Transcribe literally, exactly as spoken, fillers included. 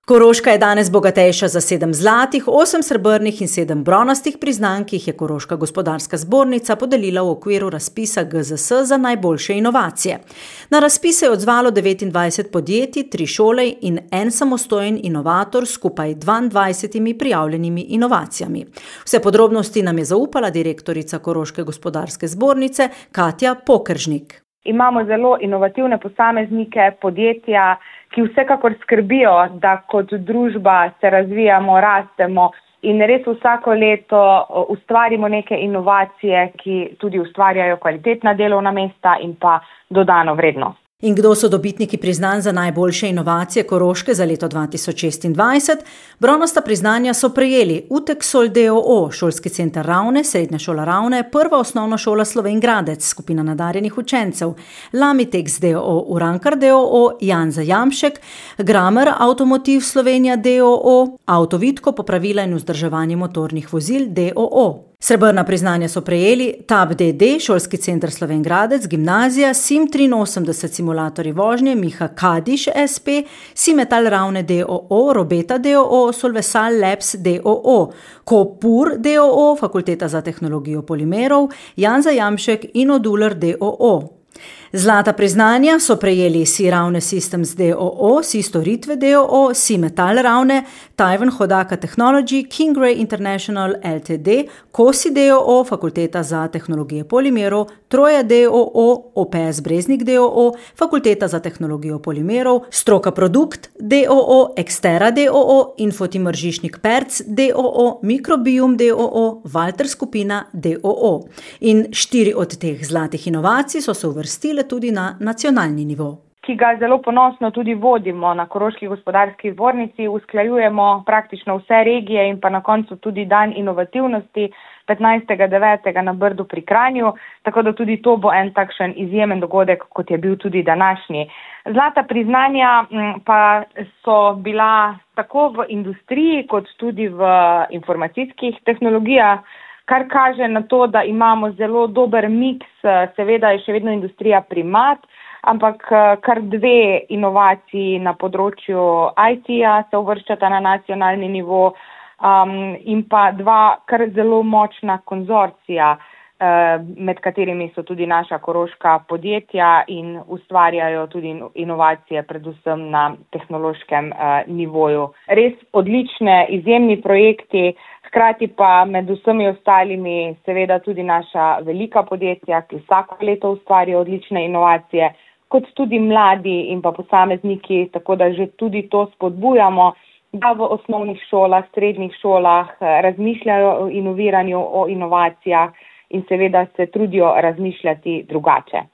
Koroška je danes bogatejša za sedem zlatih, osem srebrnih in sedem bronastih priznanj, ki jih je Koroška gospodarska zbornica podelila v okviru razpisa G Z S za najboljše inovacije. Na razpis se je odzvalo devetindvajset podjetij, tri šole in en samostojen inovator s skupaj dvaindvajsetimi prijavljenimi inovacijami. Vse podrobnosti nam je zaupala direktorica Koroške gospodarske zbornice Katja Pokeržnik. Imamo zelo inovativne posameznike, podjetja, ki vsekakor skrbijo, da kot družba se razvijamo, rastemo in res vsako leto ustvarimo neke inovacije, ki tudi ustvarjajo kvalitetna delovna mesta in pa dodano vrednost. In kdo so dobitniki priznanj za najboljše inovacije Koroške za leto dva tisoč šestindvajset? Bronasta priznanja so prejeli Utexol d. o. o., Šolski center Ravne, Srednja šola Ravne, Prva osnovna šola Slovenj Gradec, skupina nadarjenih učencev, Lamitex d. o. o., Urankar d. o. o., Janeza Jamšek, Gramer Avtomotiv Slovenija d. o. o., Avtovitko popravila in vzdrževanje motornih vozil d. o. o. Srebrna priznanja so prejeli Tab d. d., Šolski center Slovenj Gradec, Gimnazija, Sim triinosemdeset simulatorji vožnje, Miha Kadiš S P, Simetal Ravne d. o. o., Robeta d. o. o., Solvesal Labs d. o. o., Kopur d. o. o., Fakulteta za tehnologijo polimerov, Janeza Jamšek in Oduler d. o. o. Zlata priznanja so prejeli Si Ravne Systems d. o. o., Si Storitve d. o. o., Si Metal Ravne, Taiwan Hodaka Technology, Kingray International L T D, Kosi d. o. o., Fakulteta za tehnologije polimerov, Troja d. o. o., O P S Breznik d. o. o., Fakulteta za tehnologijo polimerov, Stroka Produkt d. o. o., Extera d. o. o., Infotim Ržišnik Perc d. o. o., Microbium d. o. o., Walter Skupina d. o. o. In štiri od teh zlatih inovacij so se uvrstile tudi na nacionalni nivo. Ki ga zelo ponosno tudi vodimo na Koroški gospodarski zbornici, usklajujemo praktično vse regije in pa na koncu tudi dan inovativnosti petnajstega devetega na Brdu pri Kranju, tako da tudi to bo en takšen izjemen dogodek, kot je bil tudi današnji. Zlata priznanja pa so bila tako v industriji kot tudi v informacijskih tehnologijah, kar kaže na to, da imamo zelo dober miks, seveda je še vedno industrija primat, ampak kar dve inovaciji na področju I T-ja se uvrščata na nacionalni nivo um, in pa dva kar zelo močna konzorcija, uh, med katerimi so tudi naša koroška podjetja in ustvarjajo tudi inovacije predvsem na tehnološkem uh, nivoju. Res odlične, izjemni projekti, hkrati pa med vsemi ostalimi seveda tudi naša velika podjetja, ki vsako leto ustvarjajo odlične inovacije, kot tudi mladi in pa posamezniki, tako da že tudi to spodbujamo, da v osnovnih šolah, srednjih šolah razmišljajo o inoviranju, o inovacijah in seveda se trudijo razmišljati drugače.